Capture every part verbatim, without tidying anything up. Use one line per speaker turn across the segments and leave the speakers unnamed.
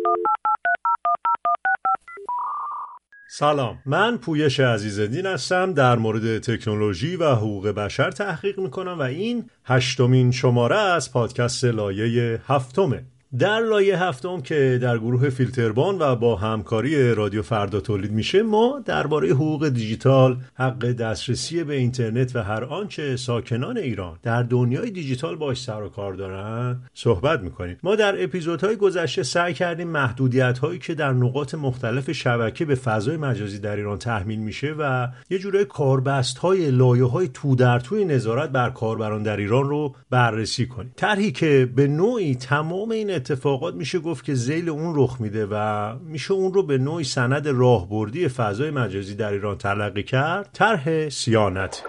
سلام، من پویش عزیزالدین هستم، در مورد تکنولوژی و حقوق بشر تحقیق میکنم و این هشتمین شماره از پادکست لایه هفتمه. در لایه هفتم که در گروه فیلتربان و با همکاری رادیو فردا تولید میشه، ما درباره حقوق دیجیتال، حق دسترسی به اینترنت و هر آنچه ساکنان ایران در دنیای دیجیتال باش سر و کار دارن صحبت میکنیم. ما در اپیزودهای گذشته سعی کردیم محدودیت‌هایی که در نقاط مختلف شبکه به فضای مجازی در ایران تحمیل میشه و یه جوره کاربست‌های لایه‌های تو در توی نظارت بر کاربران در ایران رو بررسی کنیم. طرحی که به نوعی تمام این اتفاقات میشه گفت که ذیل اون رخ میده و میشه اون رو به نوعی سند راهبردی فضای مجازی در ایران تلقی کرد. طرح صیانت.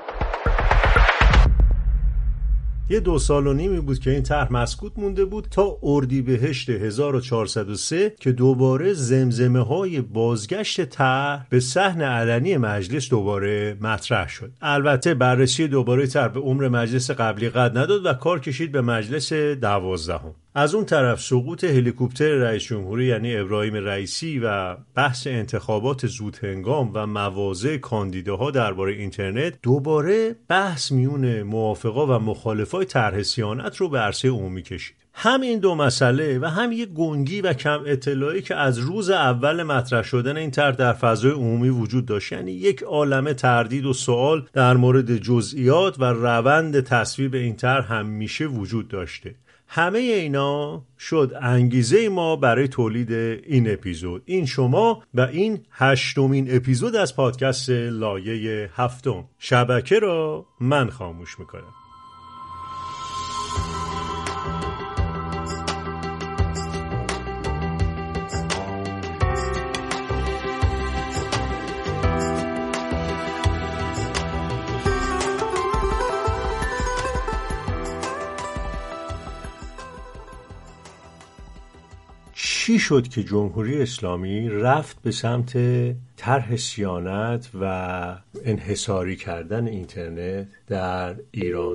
یه دو سال و نیمی بود که این طرح مسکوت مونده بود تا اردیبهشت هزار و چهارصد و سه که دوباره زمزمه های بازگشت طرح به صحن علنی مجلس دوباره مطرح شد. البته بررسی دوباره طرح به عمر مجلس قبلی قد نداد و کار کشید به مجلس دوازدهم. از اون طرف سقوط هلیکوپتر رئیس جمهوری یعنی ابراهیم رئیسی و بحث انتخابات زودهنگام و مواضع کاندیداها درباره اینترنت دوباره بحث میون موافقا و مخالفای طرح صیانت رو به عرصه عمومی کشید. هم این دو مسئله و هم یک گنگی و کم اطلاعی که از روز اول مطرح شدن این طرح در فضای عمومی وجود داشت، یعنی یک عالمه تردید و سوال در مورد جزئیات و روند تصویب این طرح هم میشه وجود داشته. همه اینا شد انگیزه ما برای تولید این اپیزود. این شما و این هشتمین اپیزود از پادکست لایه هفتم. شبکه را من خاموش میکنم. چی شد که جمهوری اسلامی رفت به سمت طرح صیانت و انحصاری کردن اینترنت در ایران؟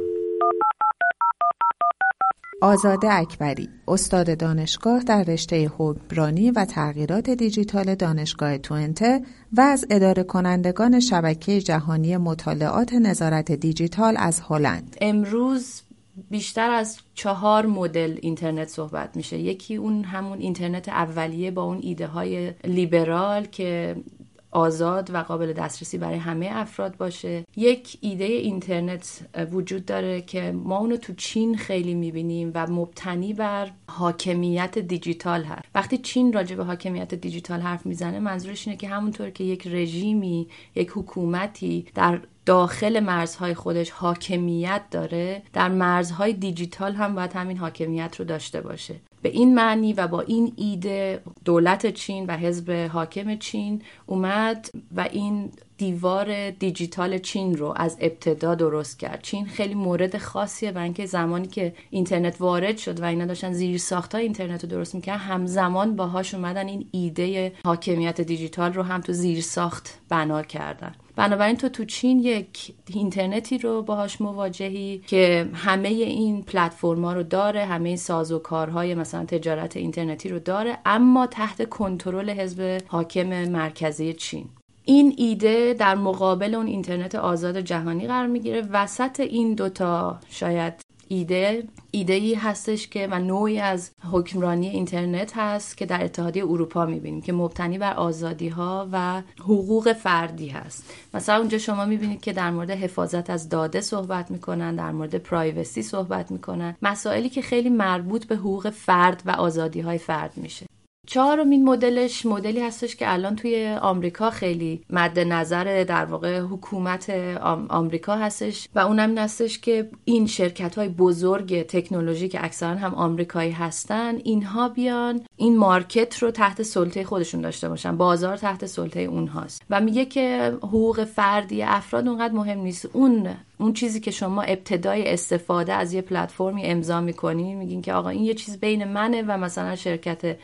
آزاده اکبری، استاد دانشگاه در رشته حکمرانی و تغییرات دیجیتال دانشگاه توئنته و از اداره کنندگان شبکه جهانی مطالعات نظارت دیجیتال از هلند.
امروز بیشتر از چهار مدل اینترنت صحبت میشه. یکی اون همون اینترنت اولیه با اون ایده های لیبرال که آزاد و قابل دسترسی برای همه افراد باشه. یک ایده اینترنت وجود داره که ما اونو تو چین خیلی میبینیم و مبتنی بر حاکمیت دیجیتال هست. وقتی چین راجع به حاکمیت دیجیتال حرف میزنه منظورش اینه که همونطور که یک رژیمی، یک حکومتی در داخل مرزهای خودش حاکمیت داره، در مرزهای دیجیتال هم باید همین حاکمیت رو داشته باشه. به این معنی و با این ایده دولت چین و حزب حاکم چین اومد و این دیوار دیجیتال چین رو از ابتدا درست کرد. چین خیلی مورد خاصیه و اینکه زمانی که اینترنت وارد شد و اینا داشتن زیر ساختای اینترنت رو درست میکردن، همزمان باهاش اومدن این ایده حاکمیت دیجیتال رو هم تو زیر ساخت بنا کردن. بنابراین تو تو چین یک اینترنتی رو باهاش مواجهی که همه این پلتفرما رو داره، همه این سازوکارهای مثلا تجارت اینترنتی رو داره، اما تحت کنترل حزب حاکم مرکزی چین. این ایده در مقابل اون اینترنت آزاد جهانی قرار میگیره. وسط این دوتا شاید ایده ایده‌ای هستش که و نوعی از حکمرانی اینترنت هست که در اتحادیه اروپا می‌بینیم که مبتنی بر آزادی‌ها و حقوق فردی هست. مثلا اونجا شما می‌بینید که در مورد حفاظت از داده صحبت می‌کنن، در مورد پرایوسی صحبت می‌کنن، مسائلی که خیلی مربوط به حقوق فرد و آزادی‌های فرد میشه. چهارمین مدلش مدلی هستش که الان توی آمریکا خیلی مد نظر در واقع حکومت آمریکا هستش و اونم این هستش که این شرکت‌های بزرگ تکنولوژی که اکثرا هم آمریکایی هستن، اینها بیان این مارکت رو تحت سلطه خودشون داشته باشن، بازار تحت سلطه اونهاست و میگه که حقوق فردی افراد اونقدر مهم نیست. اون اون چیزی که شما ابتدای استفاده از یه پلتفرمی امضا می‌کنین، میگین که آقا این یه چیز بین منه و مثلا شرکت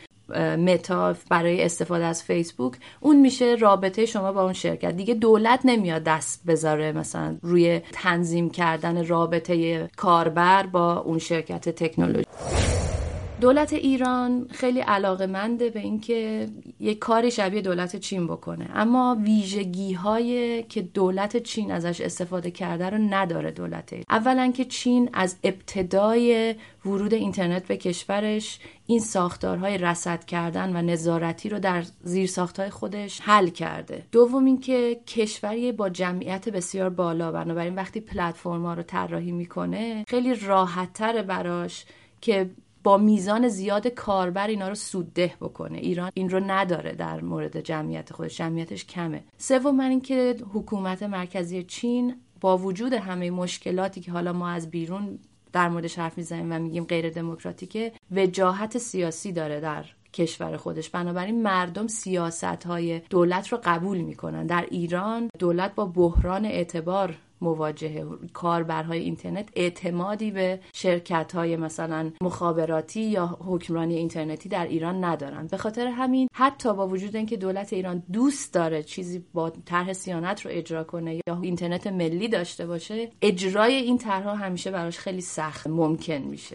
متا برای استفاده از فیسبوک، اون میشه رابطه شما با اون شرکت. دیگه دولت نمیاد دست بذاره مثلا روی تنظیم کردن رابطه کاربر با اون شرکت تکنولوژی. دولت ایران خیلی علاقه‌منده به اینکه یک کاری شبیه دولت چین بکنه، اما ویژگی‌های که دولت چین ازش استفاده کرده رو نداره دولت. اولا که چین از ابتدای ورود اینترنت به کشورش این ساختارهای رصد کردن و نظارتی رو در زیر ساختهای خودش حل کرده. دوم این که کشوری با جمعیت بسیار بالا، بنابراین وقتی پلتفرم‌ها رو طراحی میکنه خیلی راحت‌تره براش که با میزان زیاد کاربر اینا رو سودده بکنه. ایران این رو نداره در مورد جمعیت خودش، جمعیتش کمه. سوم این که حکومت مرکزی چین با وجود همه مشکلاتی که حالا ما از بیرون در موردش حرف میزنیم و میگیم غیر دموکراتیکه، وجاهت سیاسی داره در کشور خودش، بنابراین مردم سیاست‌های دولت رو قبول میکنن. در ایران دولت با بحران اعتبار مواجهه. کاربرهای اینترنت اعتمادی به شرکت‌های مثلا مخابراتی یا حکمرانی اینترنتی در ایران ندارن. به خاطر همین حتی با وجود اینکه دولت ایران دوست داره چیزی با طرح صیانت رو اجرا کنه یا اینترنت ملی داشته باشه، اجرای این طرح‌ها همیشه براش خیلی سخت ممکن میشه.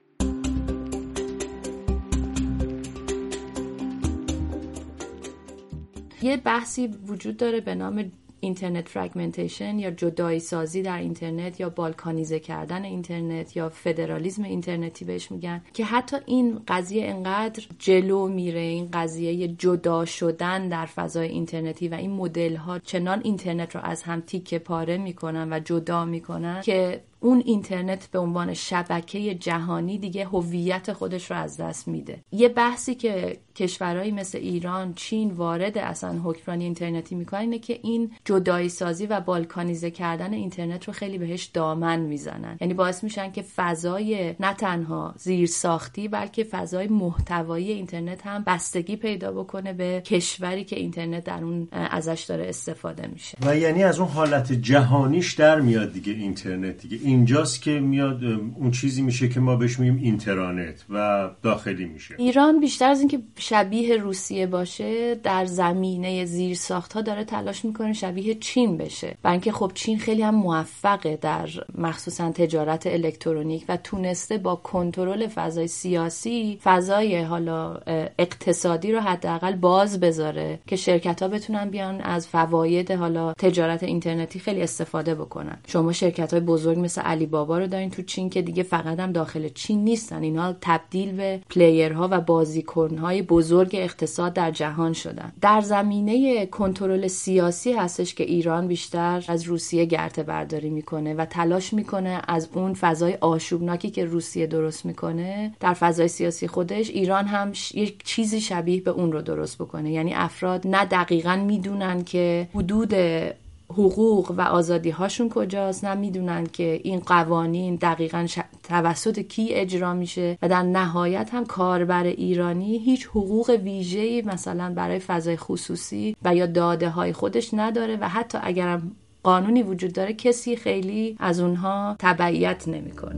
یه بحثی وجود داره به نام اینترنت فرگمنتیشن یا جدایی سازی در اینترنت یا بالکانیزه کردن اینترنت یا فدرالیسم اینترنتی بهش میگن، که حتی این قضیه انقدر جلو میره، این قضیه جدا شدن در فضای اینترنتی و این مدل ها چنان اینترنت رو از هم تیکه پاره میکنن و جدا میکنن که اون اینترنت به عنوان شبکه جهانی دیگه هویت خودش رو از دست میده. یه بحثی که کشورهایی مثل ایران، چین وارد اصلا حکمرانی اینترنتی میکنن اینه که این جدایی سازی و بالکانیزه کردن اینترنت رو خیلی بهش دامن میزنن. یعنی باعث میشن که فضای نه تنها زیر ساختی بلکه فضای محتوایی اینترنت هم بستگی پیدا بکنه به کشوری که اینترنت در اون ازش داره استفاده میشه.
و یعنی از اون حالت جهانیش در میاد دیگه اینترنت دیگه. اینجاست که میاد اون چیزی میشه که ما بهش میگیم اینترنت و داخلی میشه.
ایران بیشتر از اینکه شبیه روسیه باشه در زمینه زیرساخت‌ها داره تلاش میکنه شبیه چین بشه. و اینکه خب چین خیلی هم موفقه در مخصوصا تجارت الکترونیک و تونسته با کنترل فضای سیاسی فضای حالا اقتصادی رو حداقل باز بذاره که شرکت‌ها بتونن بیان از فواید حالا تجارت اینترنتی خیلی استفاده بکنن. شما شرکت‌های بزرگ مثل علی بابا رو دارین تو چین که دیگه فقط هم داخل چین نیستن، اینا تبدیل به پلیرها و بازیکن‌های بزرگ اقتصاد در جهان شدن. در زمینه کنترل سیاسی هستش که ایران بیشتر از روسیه گرته برداری میکنه و تلاش میکنه از اون فضای آشوبناکی که روسیه درست میکنه در فضای سیاسی خودش ایران هم یک چیزی شبیه به اون رو درست بکنه. یعنی افراد نه دقیقاً میدونن که حدود حقوق و آزادی هاشون کجاست، نه میدونن که این قوانین دقیقاً ش... توسط کی اجرا میشه و در نهایت هم کاربر ایرانی هیچ حقوق ویژه‌ای مثلا برای فضای خصوصی و یا داده های خودش نداره و حتی اگرم قانونی وجود داره کسی خیلی از اونها تبعیت نمیکنه.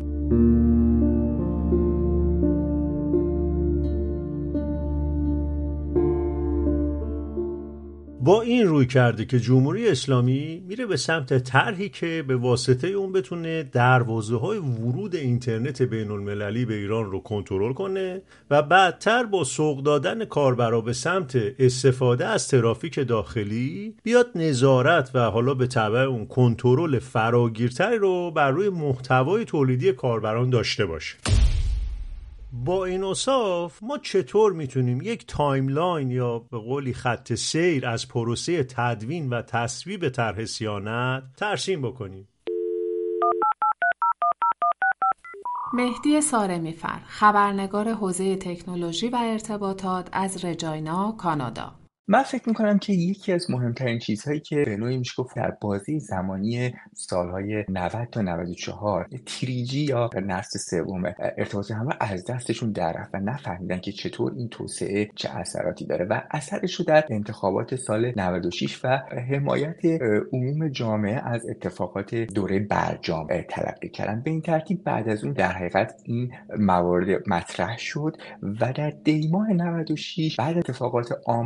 با این روی کرده که جمهوری اسلامی میره به سمت طرحی که به واسطه اون بتونه دروازه‌های ورود اینترنت بین‌المللی به ایران رو کنترل کنه و بعدتر با سوق دادن کاربرا به سمت استفاده از ترافیک داخلی بیاد نظارت و حالا به تبع اون کنترل فراگیرتری رو بر روی محتوای تولیدی کاربران داشته باشه. با این اوصاف ما چطور میتونیم یک تایملاین یا به قولی خط سیر از پروسه تدوین و تصویب طرح صیانت ترسیم بکنیم؟
مهدی سارمی‌فر، خبرنگار حوزه تکنولوژی و ارتباطات از رجاینا، کانادا.
من فکر میکنم که یکی از مهمترین چیزهایی که به نوعی میشه گفت در بازی زمانی سالهای نود تا نود و چهار تری جی یا نسل سوم ارتباط همه از دستشون در رفت و نفهمیدن که چطور این توسعه چه اثراتی داره و اثرش رو در انتخابات سال نود و شش و حمایت عموم جامعه از اتفاقات دوره برجام تلقی کردن. به این ترتیب بعد از اون در حقیقت این موارد مطرح شد و در دی ماه نود و شش بعد اتفاقات آمدنی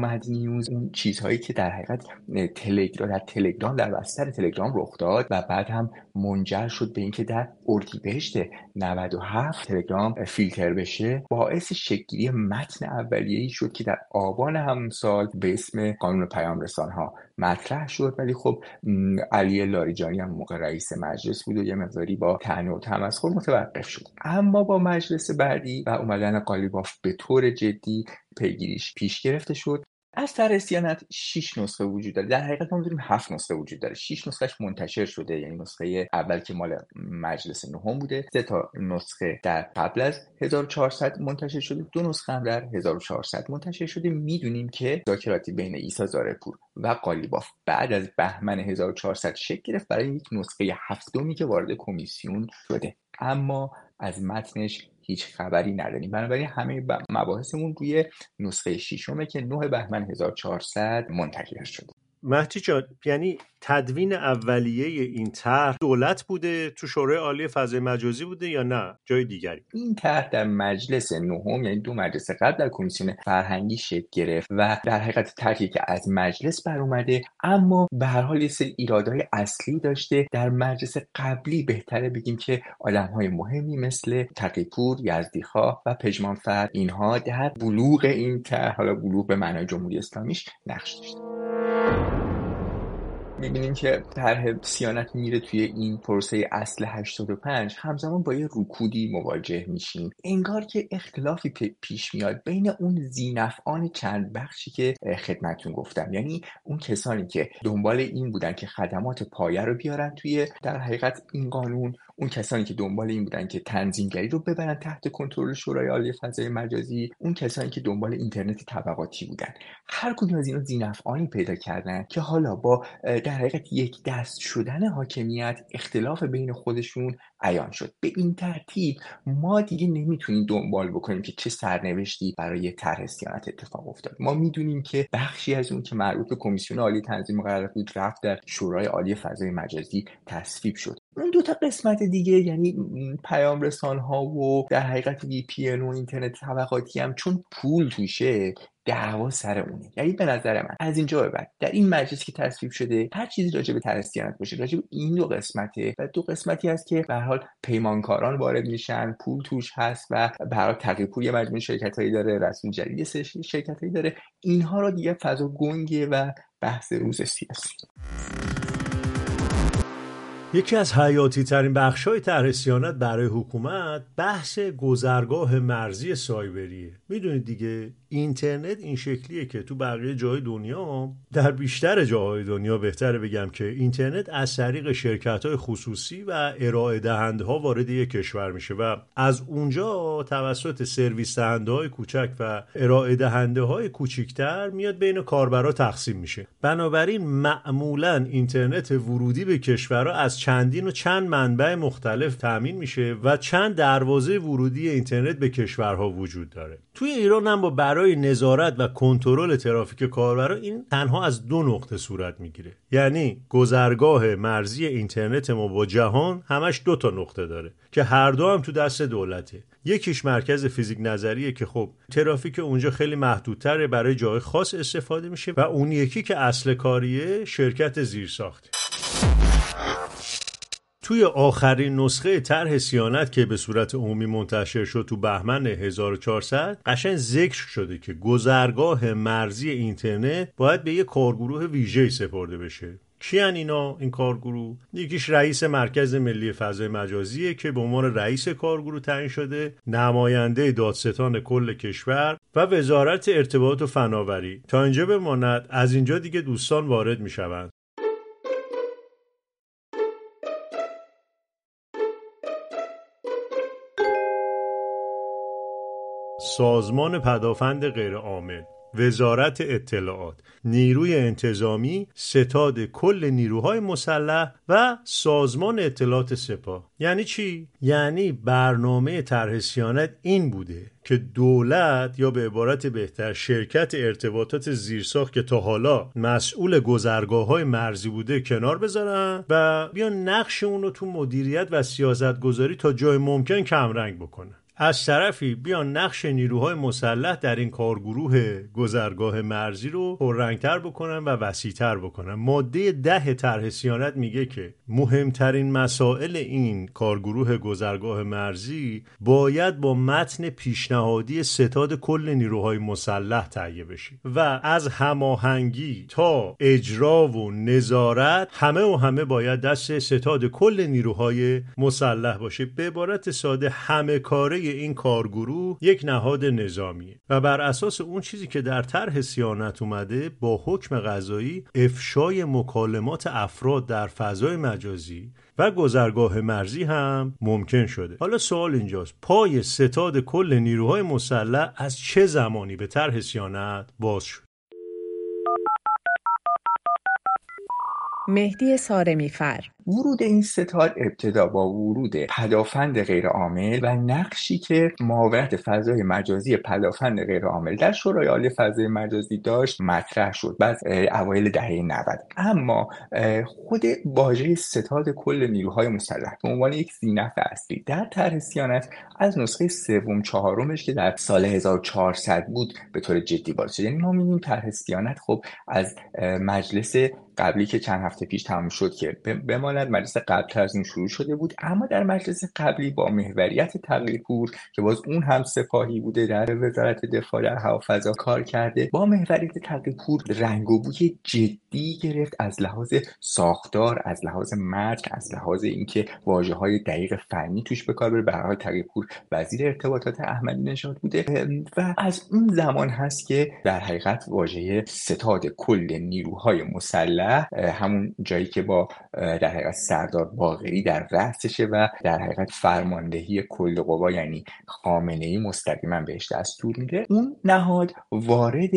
نیوز اون چیزهایی که در حقیقت تلگرام در تلگرام در بستر تلگرام رخ داد و بعد هم منجر شد به اینکه در اردیبهشت نود و هفت تلگرام فیلتر بشه، باعث شکل‌گیری متن اولیه‌ای شد که در آبان همون سال به اسم قانون پیام رسان‌ها مطرح شد. ولی خب علی لاریجانی هم موقع رئیس مجلس بود و یه مقداری با طعنه و تمسخر متوقف شد. اما با مجلس بعدی و اومدن قالیباف به طور جدی پیگیریش پیش گرفته شد. از طرح صیانت شش نسخه وجود داره. در حقیقت ما می‌دونیم هفت نسخه وجود داره. شش نسخهش منتشر شده، یعنی نسخه اول که مال مجلس نهم بوده، سه تا نسخه در قبل از هزار و چهارصد منتشر شده، دو نسخه هم در هزار و چهارصد منتشر شده. میدونیم که مذاکراتی بین عیسی زارعپور و قالیباف بعد از بهمن هزار و چهارصد شکل گرفت برای یک نسخه هفتمی که وارد کمیسیون شده، اما از متنش هیچ خبری نداریم. بنابراین همه مباحثمون روی نسخه ششمه که نه بهمن هزار و چهارصد منتشر شده.
مهدی جان، یعنی تدوین اولیه این طرح دولت بوده، تو شورای عالی فضای مجازی بوده یا نه جای دیگری؟
این طرح در مجلس نهم، یعنی دو مجلس قبل، در کمیسیون فرهنگی شکل گرفت و در حقیقت طرحی که از مجلس بر اومده، اما به هر حال یه سری ایرادهای اصلی داشته. در مجلس قبلی بهتره بگیم که آدم‌های مهمی مثل تقی‌پور، یزدی‌خواه و پژمانفر اینها در بلوغ این طرح، حالا بلوغ به معنای جمهوری اسلامیش، نقش داشتن. می‌بینیم که طرح صیانت میره توی این پروسه اصل هشتاد و پنج، همزمان با یه رکودی مواجه میشیم. انگار که اختلافی پیش میاد بین اون ذی‌نفعان چند بخشی که خدمتتون گفتم، یعنی اون کسانی که دنبال این بودن که خدمات پایه رو بیارن توی در حقیقت این قانون، اون کسانی که دنبال این بودن که تنظیمگری رو ببرن تحت کنترل شورای عالی فضای مجازی، اون کسانی که دنبال اینترنت طبقاتی بودن. هر کدوم از اینا ذی‌نفعانی پیدا کردن که حالا با در حقیقت یک دست شدن حاکمیت اختلاف بین خودشون عیان شد. به این ترتیب ما دیگه نمیتونیم دنبال بکنیم که چه سرنوشتی برای طرح صیانت اتفاق افتاد. ما میدونیم که بخشی از اون که مربوط به کمیسیون عالی تنظیم قرارداد بود رفت در شورای عالی فضای مجازی تصویب شد. اون دو تا قسمت دیگه، یعنی پیام رسان‌ها و در حقیقت وی پی ان و اینترنت طبقاتی، هم چون پول توشه دعوا سر اونه. یعنی به نظر من از اینجا به بعد در این مجلس که تصویب شده هر چیزی راجع به طرح صیانت باشه راجع به این دو قسمته و دو قسمتی هست که به هر حال پیمانکاران وارد میشن، پول توش هست و به هر حال تقی‌پور یه مجموعه شرکتایی داره، رسول جدید شرکتایی داره. اینها رو دیگه فضا گنگه و بحث روز سیاسی.
یکی از حیاتی ترین بخش‌های طرح صیانت برای حکومت بحث گذرگاه مرزی سایبریه. میدونید دیگه اینترنت این شکلیه که تو بقیه جای دنیا، در بیشتر جاهای دنیا بهتره بگم که اینترنت از طریق شرکت‌های خصوصی و ارائه دهنده‌ها وارد یک کشور میشه و از اونجا توسط سرویس دهنده‌های کوچک و ارائه دهنده‌های کوچکتر میاد بین کاربرا تقسیم میشه. بنابراین معمولاً اینترنت ورودی به کشورها از چندین و چند منبع مختلف تامین میشه و چند دروازه ورودی اینترنت به کشورها وجود داره. توی ایران هم با برای نظارت و کنترل ترافیک کاربرا این تنها از دو نقطه صورت میگیره. یعنی گذرگاه مرزی اینترنت ما با جهان همش دو تا نقطه داره که هر دو هم تو دست دولته. یکیش مرکز فیزیک نظریه که خب ترافیک اونجا خیلی محدودتره، برای جای خاص استفاده میشه، و اون یکی که اصل کاریه شرکت زیرساخت. توی آخرین نسخه طرح صیانت که به صورت عمومی منتشر شد تو بهمن هزار و چهارصد قشنگ ذکر شده که گذرگاه مرزی اینترنت باید به یک کارگروه ویژه‌ای سپرده بشه. کیان اینا این کارگروه؟ یکیش رئیس مرکز ملی فضای مجازیه که به عنوان رئیس کارگروه تعیین شده، نماینده دادستان کل کشور و وزارت ارتباطات و فناوری. تا اینجا بماند، از اینجا دیگه دوستان وارد میشوند. سازمان پدافند غیرعامل، وزارت اطلاعات، نیروی انتظامی، ستاد کل نیروهای مسلح و سازمان اطلاعات سپاه. یعنی چی؟ یعنی برنامه طرح صیانت این بوده که دولت، یا به عبارت بهتر شرکت ارتباطات زیرساخت که تا حالا مسئول گذرگاه‌های مرزی بوده کنار بذارن و بیان نقش اون رو تو مدیریت و سیاستگذاری تا جای ممکن کمرنگ بکنن. از طرفی بیان نقش نیروهای مسلح در این کارگروه گذرگاه مرزی رو پررنگتر بکنن و وسیع‌تر بکنن. ماده ده طرح صیانت میگه که مهمترین مسائل این کارگروه گذرگاه مرزی باید با متن پیشنهادی ستاد کل نیروهای مسلح تهیه بشه و از هماهنگی تا اجرا و نظارت همه و همه باید دست ستاد کل نیروهای مسلح باشه. به عبارت ساده همه کاره این کارگروه یک نهاد نظامیه و بر اساس اون چیزی که در طرح صیانت اومده با حکم قضایی افشای مکالمات افراد در فضای مجازی و گذرگاه مرزی هم ممکن شده. حالا سوال اینجاست، پای ستاد کل نیروهای مسلح از چه زمانی به طرح صیانت باز شد؟
مهدی سارمی‌فر:
ورود این ستاد ابتدا با ورود پدافند غیرعامل و نقشی که معاونت فضای مجازی پدافند غیرعامل در شورای عالی فضای مجازی داشت مطرح شد بعد اوایل دهه نود. اما خود واژه ستاد کل نیروهای مسلح به عنوان یک زینف اصلی در طرح صیانت از نسخه سوم چهارمش که در سال هزار و چهارصد بود به طور جدی وارد شد. یعنی ما می‌بینیم طرح صیانت خب از مجلس قبلی که چند هفته پیش تمام شد که بماند مجلس قبل از این شروع شده بود، اما در مجلس قبلی با محوریت تقی‌پور که باز اون هم سپاهی بوده در وزارت دفاع در هوافضا کار کرده، با محوریت تقی‌پور رنگ و بوی جدی گرفت از لحاظ ساختار، از لحاظ متن، از لحاظ اینکه واژه‌های دقیق فنی توش به کار بره. به هر حال تقی‌پور وزیر ارتباطات احمدی نژاد بوده و از اون زمان هست که در حقیقت واژه ستاد کل نیروهای مسلح همون جایی که با در حقیقت سردار باقری در رأسشه و در حقیقت فرماندهی کل قوا یعنی خامنه‌ای مستقیما بهش دستور میده، اون نهاد وارد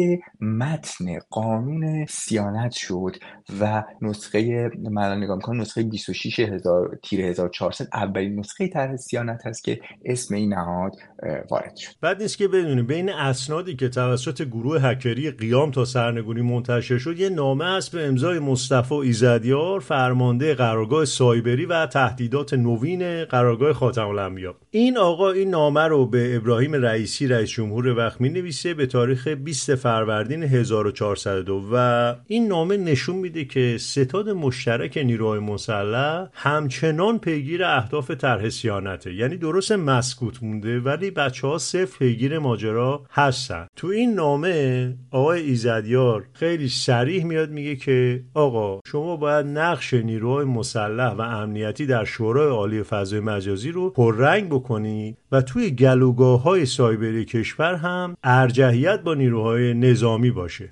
متن قانون صیانت شد و نسخه من نگاه می‌کنم نسخه بیست و شش هزار تیر هزار و چهارصد اولین نسخه طرح صیانت هست که اسم این نهاد وارد شد.
بعد نیست که بدونیم بین اسنادی که توسط گروه هکری قیام تا سرنگونی منتشر شد یه نامه هست به امضای مصطفی ایزدیار، فرمانده قرارگاه سایبری و تهدیدات نوین قرارگاه خاتم الانبیا. این آقا این نامه رو به ابراهیم رئیسی رئیس جمهور وقت می‌نویسه به تاریخ بیست فروردین هزار و چهارصد و دو و این نامه نشون میده که ستاد مشترک نیروهای مسلح همچنان پیگیر اهداف طرح صیانته. یعنی درست مسکوت مونده ولی بچه‌ها صفر پیگیر ماجرا هستن. تو این نامه آقای ایزدیار خیلی صریح میاد میگه که آقا شما باید نقش نیروهای مسلح و امنیتی در شورای عالی فضای مجازی رو پررنگ بکنی و توی گلوگاه‌های سایبری کشور هم ارجحیت با نیروهای نظامی باشه.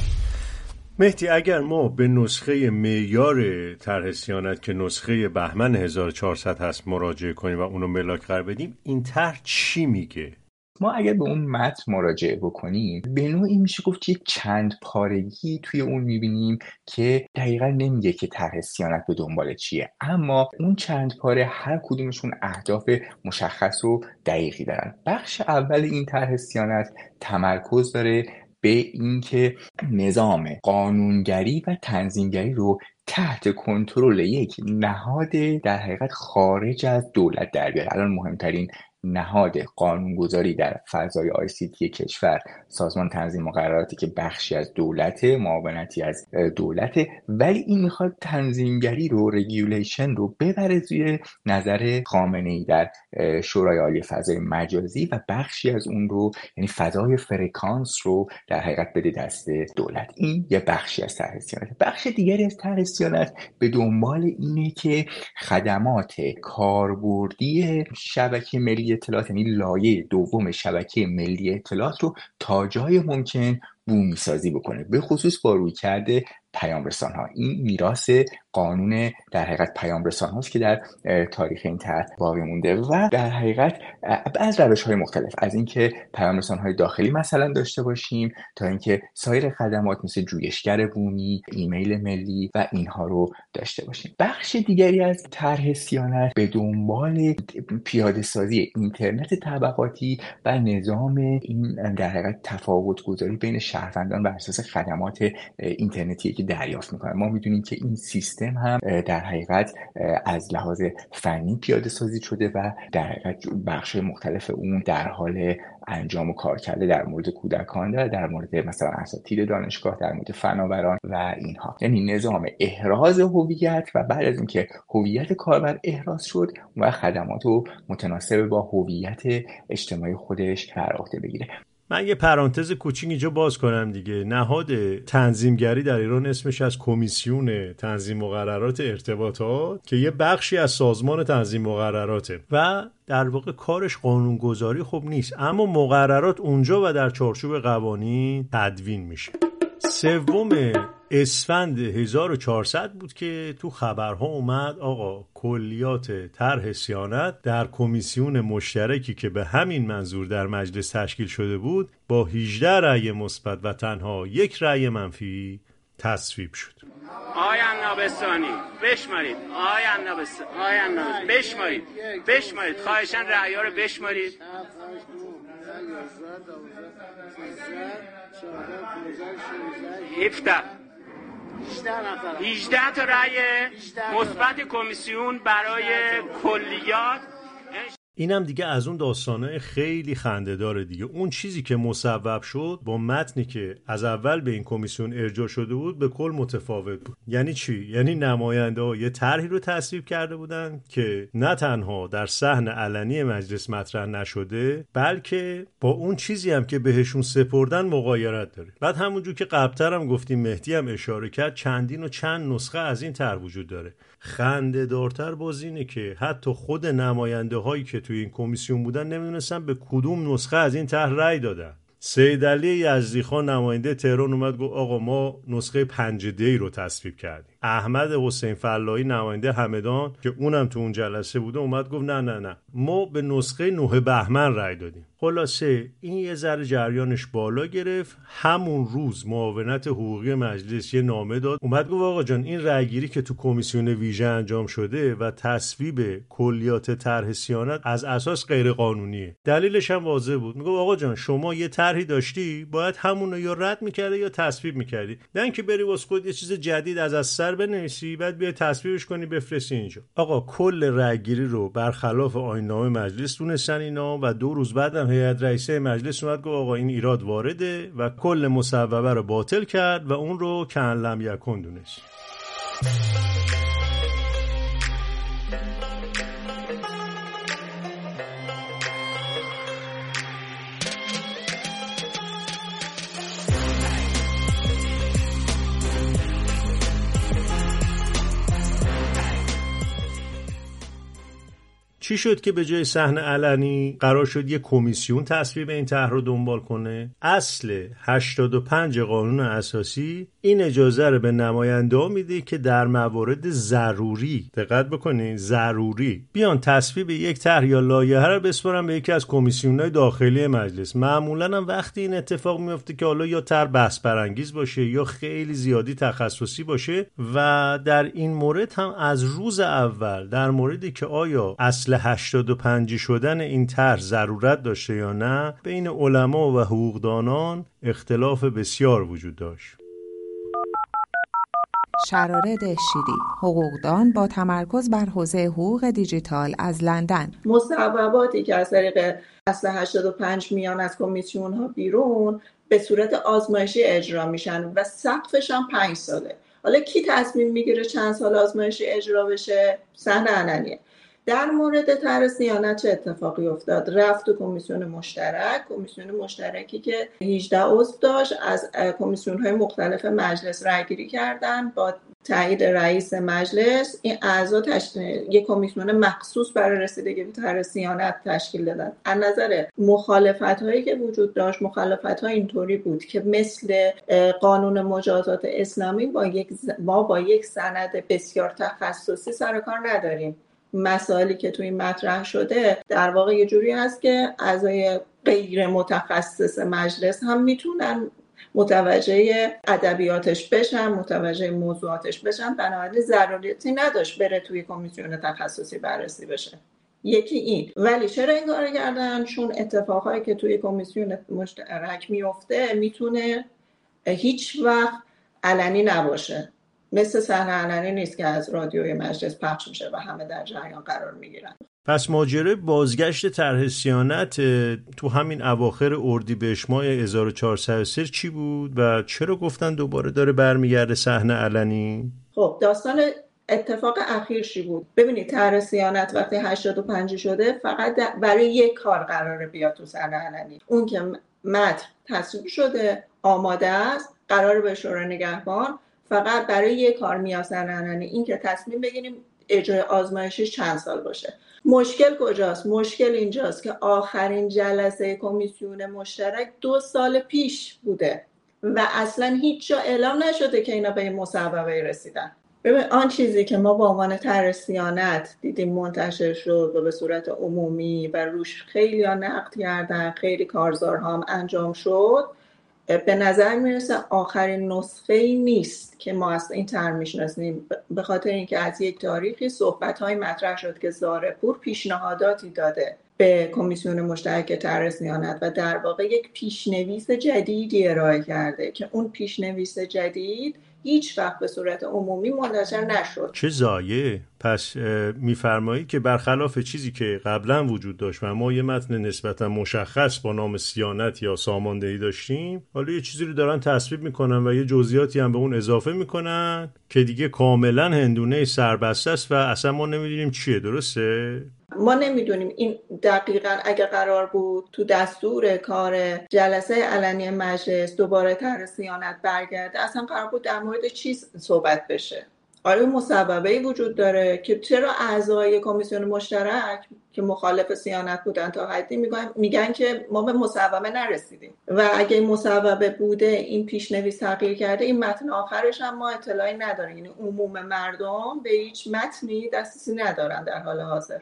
مهدی اگر ما به نسخه معیار طرح صیانت که نسخه بهمن هزار و چهارصد هست مراجعه کنیم و اونو ملاک قرار بدیم، این طرح چی میگه؟
ما اگر به اون متن مراجعه بکنیم به نوعی میشه گفت یک چند پارگی توی اون میبینیم که دقیقا نمیگه که طرح صیانت به دنبال چیه، اما اون چند پاره هر کدومشون اهداف مشخص و دقیقی دارن. بخش اول این طرح صیانت تمرکز داره به اینکه نظام قانونگری و تنظیمگری رو تحت کنترل یک نهاد در حقیقت خارج از دولت در بیاره. الان مهمترین نهاد قانونگذاری در فضای آی سی تی کشور سازمان تنظیم مقرراتی که بخشی از دولت، معاونتی از دولت، ولی این میخواد تنظیمگری رو، رگولیشن رو ببره زیر نظر خامنه‌ای در شورای عالی فضای مجازی و بخشی از اون رو یعنی فضای فرکانس رو در حقیقت بده دست دولت. این یه بخشی از طرح صیانت. بخش دیگری از طرح صیانت به دنبال اینه که خدمات کاربردی شبکه ملی اطلاعات یعنی لایه دوم شبکه ملی اطلاعات رو تا جای ممکن بومی سازی بکنه، به خصوص با روی کرده پیام رسان ها. این میراث قانون در حقیقت پیام رسان هاست که در تاریخ این طرح باقی مونده و در حقیقت از روش های مختلف، از اینکه پیام رسان های داخلی مثلا داشته باشیم تا اینکه سایر خدمات مثل جویشگر بومی، ایمیل ملی و اینها رو داشته باشیم. بخش دیگری از طرح صیانت به دنبال پیاده سازی اینترنت طبقاتی و نظام این در حقیقت تفاوت گذاری بین شهروندان بر اساس خدمات اینترنتی که دریافت میکنن. ما میدونیم که این سیستم لازم هم در حقیقت از لحاظ فنی پیاده سازی شده و در حقیقت بخش مختلف اون در حال انجام و کار کرده در مورد کودکان، در, در مورد مثلا اساتید دانشگاه، در مورد فناوران و اینها. یعنی نظام احراز هویت و بعد از اینکه هویت کاربر احراز شد و خدمات رو متناسب با هویت اجتماعی خودش بر عهده بگیره.
من یه پرانتز کوچیک اینجا باز کنم دیگه. نهاد تنظیمگری در ایران اسمش از کمیسیون تنظیم مقررات ارتباطات که یه بخشی از سازمان تنظیم مقرراته و در واقع کارش قانونگذاری خوب نیست، اما مقررات اونجا و در چارچوب قوانین تدوین میشه. سوم اسفند هزار و چهارصد بود که تو خبرها اومد آقا کلیات طرح صیانت در کمیسیون مشترکی که به همین منظور در مجلس تشکیل شده بود با هجده رأی مثبت و تنها یک رأی منفی تصویب شد.
آقای عنابستانی بشمارید، آقای عنابستانی، آقای عنابستانی بشمارید، بشمارید، خواهشاً رأی‌ها رو بشمارید. هفده هجده تا رأی مثبت کمیسیون برای کلیات.
اینم دیگه از اون داستانه خیلی خنده‌داره دیگه. اون چیزی که مصوب شد با متنی که از اول به این کمیسیون ارجاع شده بود به کل متفاوت بود. یعنی چی؟ یعنی نماینده‌ها یه طرحی رو تصویب کرده بودن که نه تنها در صحن علنی مجلس مطرح نشده بلکه با اون چیزی هم که بهشون سپردن مغایرت داره. بعد همونجور که قبل‌تر هم گفتیم، مهدی هم اشاره کرد، چندین و چند نسخه از این طرح وجود داره. خنده‌دارتر باز اینه که حتی خود نماینده‌هایی که توی این کمیسیون بودن نمیدونستن به کدوم نسخه از این طرح رأی دادن. سید علی یزدیخان نماینده تهران اومد گفت آقا ما نسخه پنج دی رو تصویب کردیم. احمد حسین فلاحی نماینده همدان که اونم تو اون جلسه بوده اومد گفت نه نه نه ما به نسخه نه بهمن رأی دادیم. خلاصه این یه ذره جریانش بالا گرفت. همون روز معاونت حقوقی مجلس یه نامه داد، اومد گفت آقا جان این رأیگیری که تو کمیسیون ویژه انجام شده و تصویب کلیات طرح صیانت از اساس غیر قانونیه. دلیلش هم واضح بود. میگه آقا جان شما یه طرحی داشتی باید همون رو یا رد می‌کردی یا تصویب می‌کردی، نه اینکه بری واسه خودت یه چیز جدید از از سر بنویسی بعد بیای تصویبش کنی بفرستی اینجا. آقا کل رأیگیری رو برخلاف آیین‌نامه مجلس دونستن اینا و دو روز بعدم هیئت رئیسه مجلس اومد گفت آقا این ایراد وارده و کل مصوبه رو باطل کرد و اون رو کأن لم یکن دونست. چی شد که به جای صحن علنی قرار شد یه کمیسیون تصویب این طرح رو دنبال کنه؟ اصل هشتاد و پنج قانون اساسی این اجازه رو به نماینده‌ها میده که در موارد ضروری، دقت بکنید ضروری، بیان تصویب یک طرح یا لایحه رو بسپارن به یکی از کمیسیون‌های داخلی مجلس. معمولاً هم وقتی این اتفاق میفته که حالا یا طرح بحث برانگیز باشه یا خیلی زیادی تخصصی باشه و در این مورد هم از روز اول در موردی که آیا اصل هشتاد و پنج شدن این طرح ضرورت داشته یا نه بین علما و حقوقدانان اختلاف بسیار وجود داشت.
شرارد شیری، حقوقدان با تمرکز بر حوزه حقوق دیجیتال از لندن.
مصوباتی که از طریق اصل هشتاد و پنج میان از کمیسیون ها بیرون به صورت آزمایشی اجرا میشن و سقفش هم پنج ساله. حالا کی تصمیم میگیره چند سال آزمایشی اجرا بشه؟ صحن علنیه. در مورد طرح صیانت چه اتفاقی افتاد؟ رفت تو کمیسیون مشترک، کمیسیون مشترکی که هجده عضو داشت، از کمیسیون‌های مختلف مجلس رأی‌گیری کردن با تایید رئیس مجلس. این اعضا تشکیل یک کمیسیون مخصوص برای رسیدگی به طرح صیانت تشکیل دادن. از نظر مخالفت‌هایی که وجود داشت، مخالفت‌ها اینطوری بود که مثل قانون مجازات اسلامی با یک ما با یک سند بسیار تخصصی سر کار نداریم. مسائلی که توی مطرح شده در واقع یه جوری هست که اعضای غیر متخصص مجلس هم میتونن متوجه ادبیاتش بشن، متوجه موضوعاتش بشن، بنابراین ضرورتی نداشت بره توی کمیسیون تخصصی بررسی بشه. یکی این. ولی چرا این کارو کردن؟ چون اتفاقایی که توی کمیسیون مشترک میفته میتونه هیچ وقت علنی نباشه. مثل صحنه علنی نیست که از رادیوی مجلس پخش میشه و همه در جریان قرار میگیرن.
پس ماجرای بازگشت طرح صیانت تو همین اواخر اردیبهشت ماه هزار و چهارصد و سه چی بود و چرا گفتن دوباره داره برمیگرده صحنه علنی؟
خب داستان اتفاق اخیر چی بود؟ ببینید طرح صیانت وقتی هشتاد و پنج شده فقط برای یک کار قراره بیاد تو صحنه علنی، اون که متن تصویب شده آماده است قراره به شورای نگهبان فقط برای یک کار میاد صحنه علنی، این که تصمیم بگیریم اجرای آزمایشی چند سال باشه. مشکل کجاست؟ مشکل اینجاست که آخرین جلسه کمیسیون مشترک دو سال پیش بوده و اصلا هیچ جا اعلام نشده که اینا به این مصوبه رسیدن. ببین آن چیزی که ما به عنوان طرح صیانت دیدیم منتشر شد و به صورت عمومی و روش خیلی ها نقد کردن، خیلی کارزارها هم انجام شد، به نظر میرسه آخرین نسخه ای نیست که ما از این طرح میشناسیم، به خاطر اینکه از یک تاریخی صحبت‌های مطرح شد که زارپور پیشنهاداتی داده به کمیسیون مشترک طرح صیانت و در واقع یک پیشنویس جدیدی ارائه کرده که اون پیشنویس جدید هیچ وقت به صورت عمومی منتشر نشد.
چه ضایعه. پس میفرمایی که برخلاف چیزی که قبلا وجود داشت و ما یه متن نسبتا مشخص با نام صیانت یا ساماندهی داشتیم، حالا یه چیزی رو دارن تصویب میکنن و یه جزئیاتی هم به اون اضافه میکنن که دیگه کاملا هندونه سربسته است و اصلا ما نمیدونیم چیه. درسته؟
ما نمیدونیم این دقیقاً اگه قرار بود تو دستور کار جلسه علنی مجلس دوباره طرح صیانت برگرده اصلا قرار بود در مورد چی صحبت بشه. آره مصوبه‌ای وجود داره که چرا اعضای کمیسیون مشترک که مخالف صیانت بودن تا حدی میگن میگن که ما به مصوبه نرسیدیم و اگه این مصوبه بوده این پیشنویس تغییر کرده این متن آخرش هم ما اطلاعی نداریم، یعنی عموم مردم به هیچ متنی دسترسی ندارن در حال حاضر.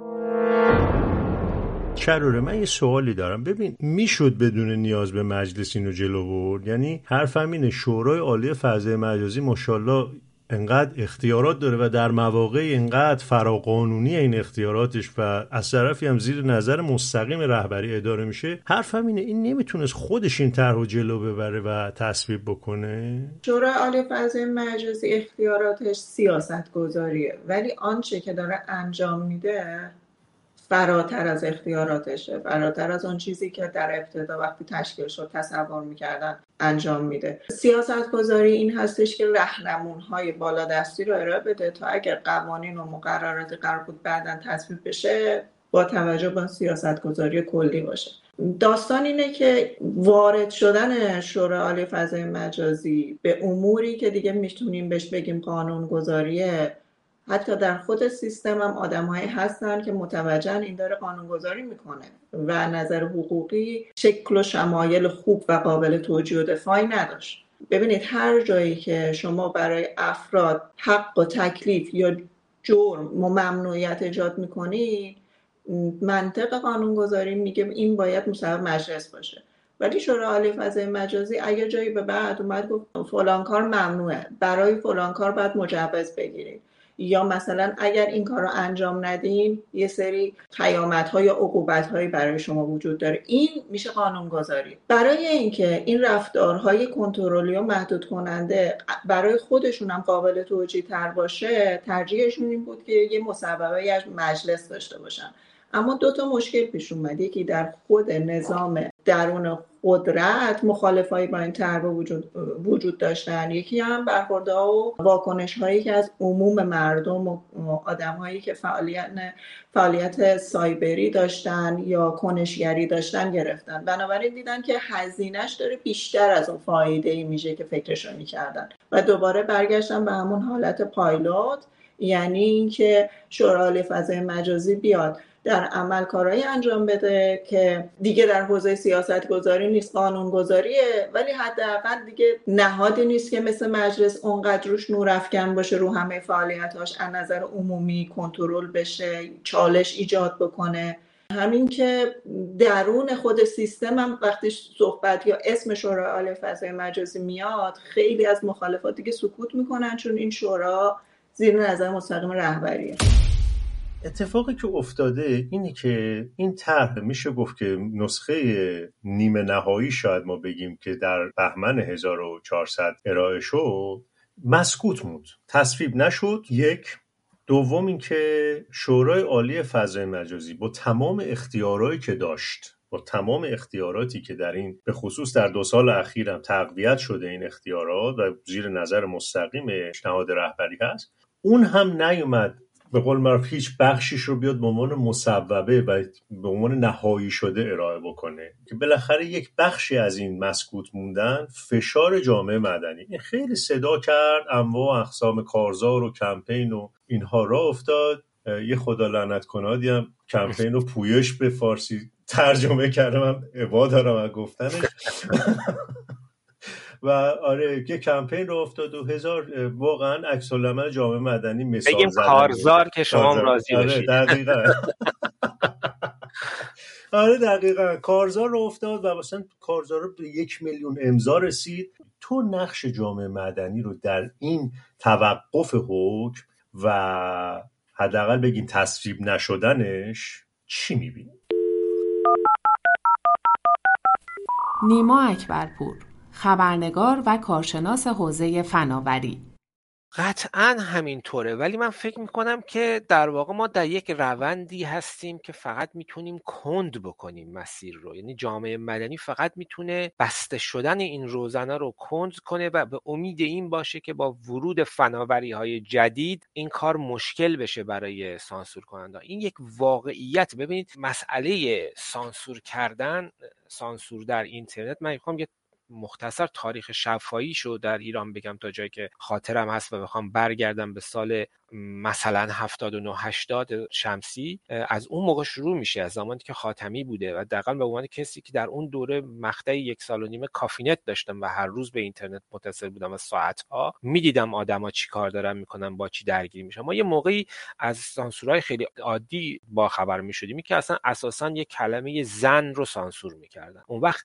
شروره من یه سوالی دارم. ببین میشد بدون نیاز به مجلس اینو جلو برد؟ یعنی حرفم اینه شورای عالی فضای مجازی ماشاءالله انقدر اختیارات داره و در مواقع انقدر فراقانونی این اختیاراتش و از طرفی هم زیر نظر مستقیم رهبری اداره میشه. حرفم اینه این نمیتونست خودش این طرحو جلو ببره و تصویب بکنه؟
شورای عالی فضای مجازی اختیاراتش سیاست گذاریه ولی آنچه که داره انجام میده فراتر از اختیاراتشه، فراتر از اون چیزی که در ابتدا وقتی تشکیل شد تصور میکردن انجام میده. سیاست گذاری این هستش که راهنمون‌های بالادستی رو ارائه بده تا اگر قوانین و مقرراتی قرار بود بعداً تصویب بشه با توجه به سیاست گذاری کلی باشه. داستان اینه که وارد شدن شورای عالی فضای مجازی به اموری که دیگه میتونیم بهش بگیم قانون گذاریه، حتی در خود سیستم هم آدم‌هایی هستن که متوجهن این داره قانونگذاری میکنه و نظر حقوقی شکل و شمایل خوب و قابل توجیه و دفاعی نداشت. ببینید هر جایی که شما برای افراد حق و تکلیف یا جرم و ممنوعیت ایجاد میکنید، منطق قانونگذاری میگه این باید مصوب مجلس باشه. ولی شورای عالی فضای مجازی اگه جایی به بعد اومد گفت فلان کار ممنوعه، برای فلان کار باید مجوز بگیرید، یا مثلا اگر این کار رو انجام ندین یه سری قیامت‌ها یا عقوبت‌هایی برای شما وجود داره، این میشه قانونگذاری. برای اینکه این رفتارهای کنترلی و محدود کننده برای خودشون هم قابل توجیه تر باشه، ترجیحشون این بود که یه مصوبه از مجلس داشته باشن. اما دو تا مشکل پیش اومد، یکی در خود نظام درون قدرت مخالفایی با این طرح وجود وجود داشتن، یکی هم برخوردها و واکنش هایی که از عموم مردم و آدم هایی که فعالیت فعالیت سایبری داشتن یا کنشگری داشتن گرفتن. بنابراین دیدن که هزینهش داره بیشتر از اون فایده‌ای میشه که فکرشو میکردن و دوباره برگشتن به همون حالت پایلوت، یعنی اینکه شورای عالی فضای مجازی بیاد در عمل کارهایی انجام بده که دیگه در حوزه سیاست گذاری نیست، قانون گذاریه، ولی حداقل دیگه نهادی نیست که مثل مجلس اونقدر روش نورافکن باشه، رو همه فعالیتاش از نظر عمومی کنترل بشه، چالش ایجاد بکنه. همین که درون خود سیستم هم وقتی صحبت یا اسم شورای عالی فضای مجازی میاد، خیلی از مخالفات دیگه سکوت میکنن، چون این شورا زیر نظر مستقیم رهبریه.
اتفاقی که افتاده اینه که این طرح میشه گفت که نسخه نیمه نهایی شاید ما بگیم که در بهمن هزار و چهارصد ارائه شد، مسکوت موند، تصویب نشد. یک. دوم این که شورای عالی فضای مجازی با تمام اختیارایی که داشت، با تمام اختیاراتی که در این به خصوص در دو سال اخیر هم تقویت شده این اختیارات و زیر نظر مستقیم نهاد رهبری هست، اون هم نیومد به قول معروف هیچ بخشیش رو بیاد به عنوان مصوبه و به عنوان نهایی شده ارائه بکنه، که بالاخره یک بخشی از این مسکوت موندن فشار جامعه مدنی این خیلی صدا کرد، انواع اقسام کارزار و کمپین و اینها را افتاد. یه خدا لعنت کنادی هم کمپین رو پویش به فارسی ترجمه کردم، من عبا دارم از گفتنش و آره یه کمپین رو افتاد و هزار واقعا عکس العمل جامعه مدنی مثال
بگیم
زدن
کارزار که شما هم راضی
آره
بشید.
دقیقاً آره دقیقاً کارزار رو افتاد و مثلا کارزار رو به یک میلیون امضا رسید. تو نقش جامعه مدنی رو در این توقف حکم و حداقل بگیم تصویب نشدنش چی می‌بینی؟
نیما اکبرپور، خبرنگار و کارشناس حوزه فناوری.
قطعاً همینطوره، ولی من فکر میکنم که در واقع ما در یک روندی هستیم که فقط میتونیم کند بکنیم مسیر رو، یعنی جامعه مدنی فقط میتونه بسته شدن این روزنه رو کند کنه و به امید این باشه که با ورود فناوری های جدید این کار مشکل بشه برای سانسور کننده. این یک واقعیت. ببینید مسئله سانسور کردن، سانسور در اینترنت، من میخوام یه مختصر تاریخ شفاهیشو در ایران بگم تا جایی که خاطرم هست و بخوام برگردم به سال مثلا هفتاد و نه هشتاد شمسی. از اون موقع شروع میشه، از زمانی که خاتمی بوده و دقیقاً به عنوان کسی که در اون دوره مقطع یک سال و نیمه کافینت داشتم و هر روز به اینترنت متصل بودم و ساعتها میدیدم آدما چی کار دارن میکنن، با چی درگیر میشن. ما یه موقعی از سانسورهای خیلی عادی با خبر میشدیم که اصلا اساساً یک کلمه زن رو سانسور میکردن. اون وقت